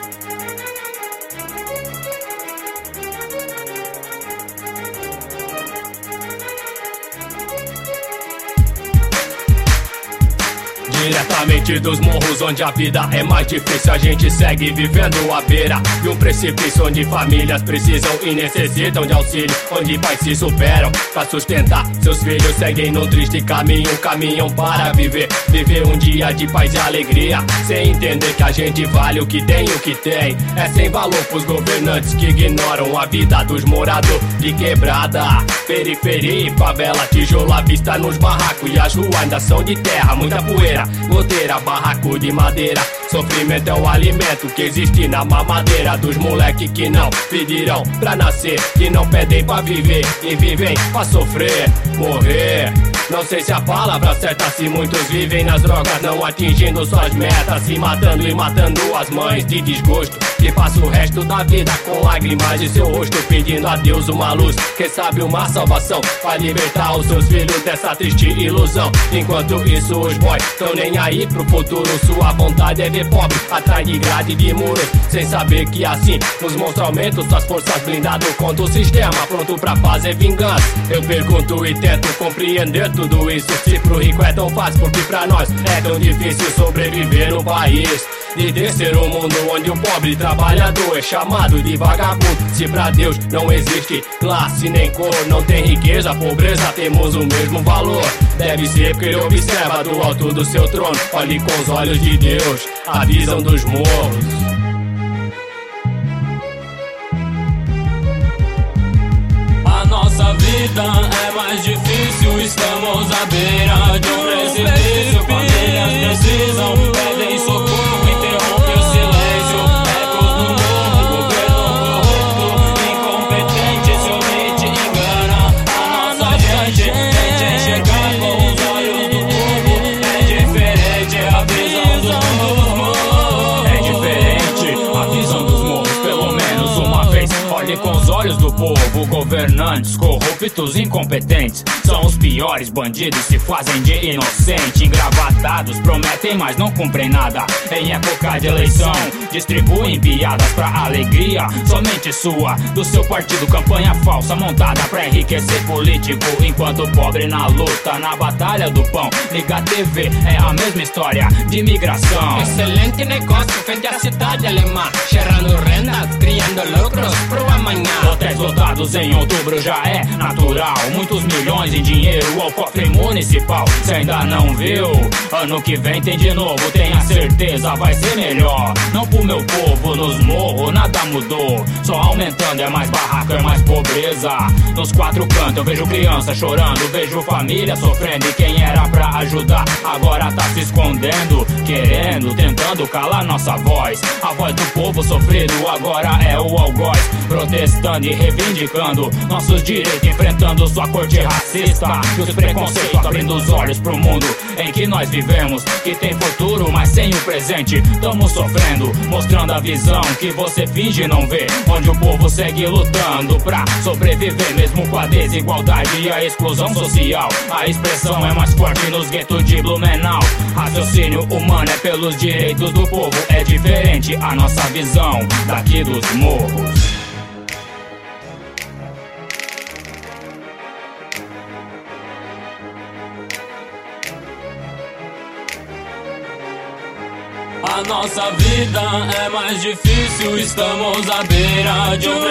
Diretamente dos morros onde a vida é mais difícil, a gente segue vivendo à beira de um precipício onde famílias precisam e necessitam de auxílio, onde pais se superam pra sustentar seus filhos, seguem num triste caminho, caminham para viver um dia de paz e alegria, sem entender que a gente vale o que tem, é sem valor pros governantes que ignoram a vida dos moradores de quebrada, periferia e favela, tijolo à vista nos barracos e as ruas ainda são de terra, muita poeira, goteira, barraco de madeira. Sofrimento é o alimento que existe na mamadeira dos moleque que não pedirão pra nascer, que não pedem pra viver e vivem pra sofrer, morrer. Não sei se a palavra certa, se muitos vivem nas drogas, não atingindo suas metas, se matando e matando as mães de desgosto, que passa o resto da vida com lágrimas de seu rosto, pedindo a Deus uma luz, quem sabe uma salvação, pra libertar os seus filhos dessa triste ilusão. Enquanto isso os boys tão nem aí pro futuro, sua vontade é ver pobre atrás de grade de muros, sem saber que assim os monstros aumentam suas forças, blindado contra o sistema, pronto pra fazer vingança. Eu pergunto e tento compreender tudo isso, se pro rico é tão fácil, porque pra nós é tão difícil sobreviver no país, de descer um mundo onde o pobre trabalhador é chamado de vagabundo. Se pra Deus não existe classe nem cor, não tem riqueza, pobreza, temos o mesmo valor. Deve ser porque ele observa do alto do seu trono, olhe com os olhos de Deus a visão dos morros. A nossa vida é mais difícil, estamos à beira de um precipício. Famílias precisam, pedem socorro, interrompe o silêncio. Ecos no morro, governo corrupto, incompetente, se omite, engana a nossa gente. Tente enxergar com os olhos do povo, é diferente a visão dos morros. É diferente a visão dos morros, pelo menos uma vez. Olhe com os olhos do povo, governantes corruptos, incompetentes, são os piores bandidos, se fazem de inocente, engravatados, prometem mas não cumprem nada. Em época de eleição, distribuem piadas pra alegria somente sua, do seu partido, campanha falsa montada pra enriquecer político, enquanto o pobre na luta, na batalha do pão. Liga a TV, é a mesma história de imigração. Excelente negócio, feito a cidade alemã, gerando renda, criando lucros pro amanhã. Hotéis lotados em outubro já é natural, muitos milhões em dinheiro ao cofre municipal. Se ainda não viu, ano que vem tem de novo, tenha certeza vai ser melhor. Não pro meu povo nos morros, nada mudou, só aumentando, é mais barraco, é mais pobreza. Nos quatro cantos eu vejo criança chorando, vejo família sofrendo, e quem era pra ajudar agora tá se escondendo, querendo, tentando calar nossa voz. A voz do povo sofrido agora é o algoz, protestando e reivindicando nossos direitos, enfrentando sua corte racista e os preconceitos, abrindo os olhos pro mundo em que nós vivemos, que tem futuro, mas sem o presente estamos sofrendo, mostrando a visão que você finge não ver, onde o povo segue lutando pra sobreviver, mesmo com a desigualdade e a exclusão social. A expressão é mais forte nos guetos de Blumenau, raciocínio humano é pelos direitos do povo, é diferente a nossa visão daqui dos morros. A nossa vida é mais difícil, estamos à beira de um